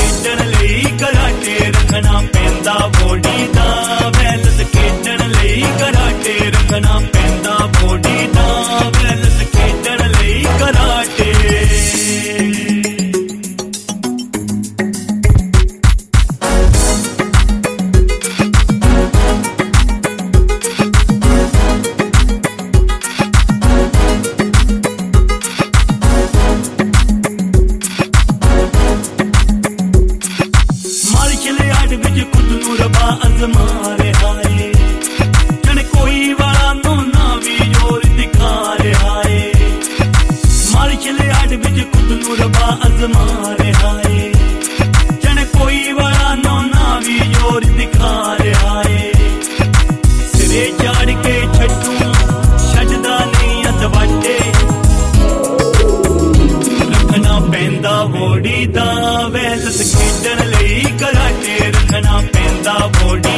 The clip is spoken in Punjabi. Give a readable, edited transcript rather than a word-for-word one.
ਖੇਡਣ ਲਈ ਕਰਾਟੇ ਰੱਖਣਾ ਪੈਂਦਾ ਬੋਡੀ ਦਾ ਬੈਲੈਂਸ ਖੇਡਣ ਲਈ ਕਰਾਟੇ ਰੱਖਣਾ ਪੈਂਦਾ ਬੋਡੀ ਦਾ ਬੈਲੈਂਸ ਖੇਡਣ ਲਈ ਕਰਾਟੇ ਅਜ਼ਮਾ ਰਿਹਾ ਏ ਜਣੇ ਕੋਈ ਵਾਲਾ ਨੋਨਾ ਵੀ ਜ਼ੋਰ ਦਿਖਾ ਰਿਹਾ ਏ ਮਾਰਸ਼ਲ ਆਰਟ ਵਿੱਚ ਖੁਦ ਨੂੰ ਰੱਬਾ ਅਜ਼ਮਾ ਰਿਹਾ ਏ ਜਣੇ ਕੋਈ ਵਾਲਾ ਨੋਨਾ ਵੀ ਜ਼ੋਰ ਦਿਖਾ ਰਿਹਾ ਏ ਸਿਰੇ ਚਾੜ ਕੇ ਛੱਡੂ ਛੱਡਦਾ ਨਹੀਂ ਅਤਵਾਡੇ ਰੱਖਣਾ ਪੈਂਦਾ ਬੋਡੀ ਦਾ ਬੈਲੈਂਸ ਖੇਡਣ ਲਈ ਕਰਾਟੇ ਰੱਖਣਾ ਪੈਂਦਾ ਬੋਡੀ